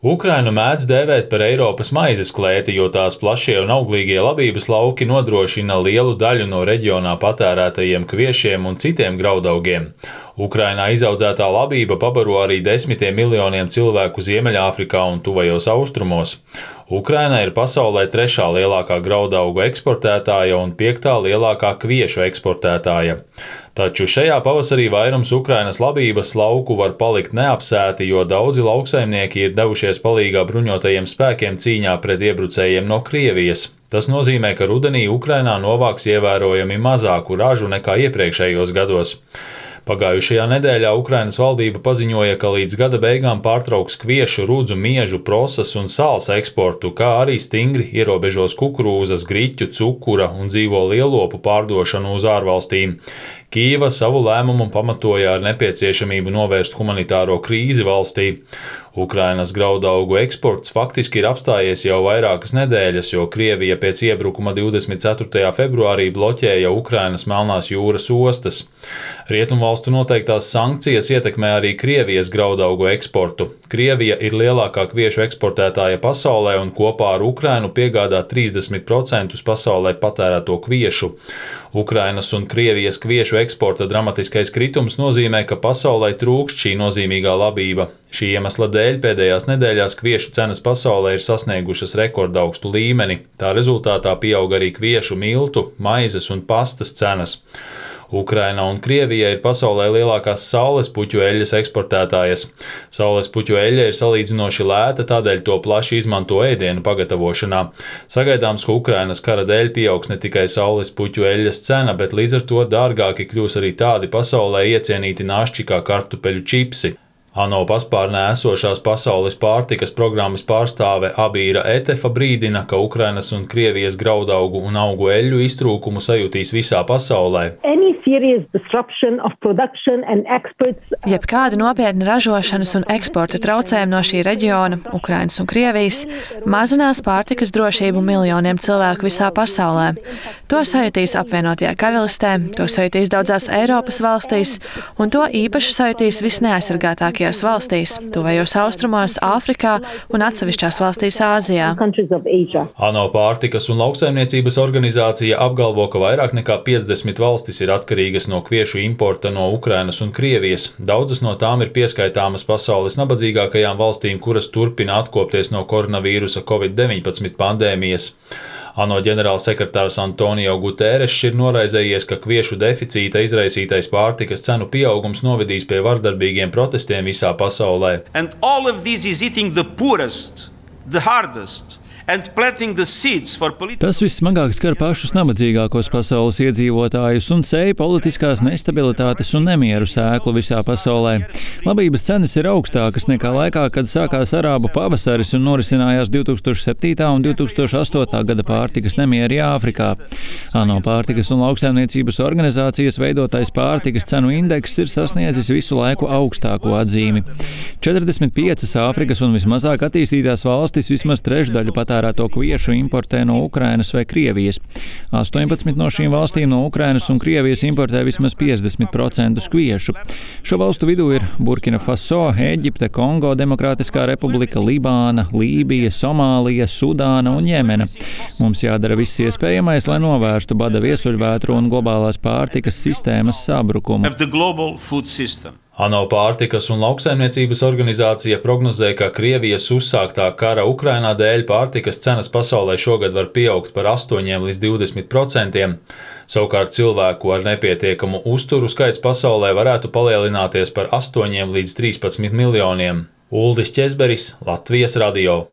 Ukrainu mēdz dēvēt par Eiropas maizes klēti, jo tās plašie un auglīgie labības lauki nodrošina lielu daļu no reģionā patērētajiem kviešiem un citiem graudaugiem. Ukrainā izaudzētā labība pabaro arī desmitiem miljoniem cilvēku Ziemeļāfrikā un tuvajos austrumos. Ukraina ir pasaulē trešā lielākā graudaugu eksportētāja un piektā lielākā kviešu eksportētāja. Taču šajā pavasarī vairums Ukrainas labības lauku var palikt neapsēti, jo daudzi lauksaimnieki ir devušies palīgā bruņotajiem spēkiem cīņā pret iebrucējiem no Krievijas. Tas nozīmē, ka rudenī Ukrainā novāks ievērojami mazāku ražu nekā iepriekšējos gados. Pagājušajā nedēļā Ukrainas valdība paziņoja, ka līdz gada beigām pārtrauks kviešu, rudzu, miežu, prosas un sāls eksportu, kā arī stingri ierobežos kukurūzas, griķu, cukura un dzīvo lielopu pārdošanu uz ārvalstīm. Kijeva savu lēmumu pamatoja ar nepieciešamību novērst humanitāro krīzi valstī. Ukrainas graudaugu eksports faktiski ir apstājies jau vairākas nedēļas, jo Krievija pēc iebrukuma 24. februārī bloķēja Ukrainas Melnās jūras ostas. Rietumvalstu noteiktās sankcijas ietekmē arī Krievijas graudaugu eksportu. Krievija ir lielākā kviešu eksportētāja pasaulē un kopā ar Ukrainu piegādā 30% pasaulē patērēto kviešu. Ukrainas un Krievijas kviešu eksporta dramatiskais kritums nozīmē, ka pasaulē trūkst šī nozīmīgā labība. Šī iemesla dēļ pēdējās nedēļās kviešu cenas pasaulē ir sasniegušas rekordaugstu līmeni. Tā rezultātā pieaug arī kviešu miltu, maizes un pastas cenas. Ukraina un Krievija ir pasaulē lielākās saules puķu eļļas eksportētājas. Saules puķu eļļa ir salīdzinoši lēta, tādēļ to plaši izmanto ēdienu pagatavošanā. Sagaidāms, ka Ukrainas kara dēļ pieaugs ne tikai saules puķu eļļas cena, bet līdz ar to dārgāki kļūs arī tādi pasaulē iecienīti našķi kā kartupeļu čipsi. ANO paspārnē esošās pasaules pārtikas programmas pārstāve Abīra Etefa brīdina, ka Ukrainas un Krievijas graudaugu un augu eļļu iztrūkumu sajutīs visā pasaulē. Jebkāda nopietna ražošanas un eksporta traucējuma no šī reģiona, Ukrainas un Krievijas, mazinās pārtikas drošību miljoniem cilvēku visā pasaulē. To sajutīs apvienotajā karalistē, to sajutīs daudzās Eiropas valstīs, un to īpaši sajutīs visneaizsargātākie valstīs, tuvajos austrumos, Āfrikā un atsevišķās valstīs Āzijā. ANO pārtikas un lauksaimniecības organizācija apgalvo, ka vairāk nekā 50 valstis ir atkarīgas no kviešu importa no Ukrainas un Krievijas. Daudzas no tām ir pieskaitāmas pasaules nabadzīgākajām valstīm, kuras turpina atkopties no koronavīrusa Covid-19 pandēmijas. ANO ģenerālsekretārs Antonio Guterres ir noraizējies, ka kviešu deficīta izraisītais pārtikas cenu pieaugums novedīs pie vardarbīgiem protestiem visā pasaulē. Tas vissmagāk skar pašus nabadzīgākos pasaules iedzīvotājus un sēja politiskās nestabilitātes un nemieru sēklu visā pasaulē. Labības cenas ir augstākas nekā laikā, kad sākās arābu pavasaris un norisinājās 2007. un 2008. gada pārtikas nemieri Āfrikā. ANO pārtikas un lauksaimniecības organizācijas veidotais pārtikas cenu indeks ir sasniedzis visu laiku augstāko atzīmi. 45 Āfrikas un vismazāk attīstītās valstis vismaz trešdaļu patērēto kviešu importē no Ukrainas vai Krievijas. 18 no šīm valstīm no Ukrainas un Krievijas importē vismaz 50% kviešu. Šo valstu vidū ir Burkina Faso, Ēģipte, Kongo Demokrātiskā republika, Libāna, Lībija, Somālija, Sudāna un Jemena. Mums jādara viss iespējamais, lai novērstu bada viesuļvētru un globālās pārtikas sistēmas sabrukumu. ANO pārtikas un lauksaimniecības organizācija prognozē, ka Krievijas uzsāktā kara Ukrainā dēļ pārtikas cenas pasaulē šogad var pieaugt par 8 līdz 20%. Savukārt cilvēku ar nepietiekamu uzturu skaits pasaulē varētu palielināties par 8 līdz 13 miljoniem. Uldis Ķezberis, Latvijas radio.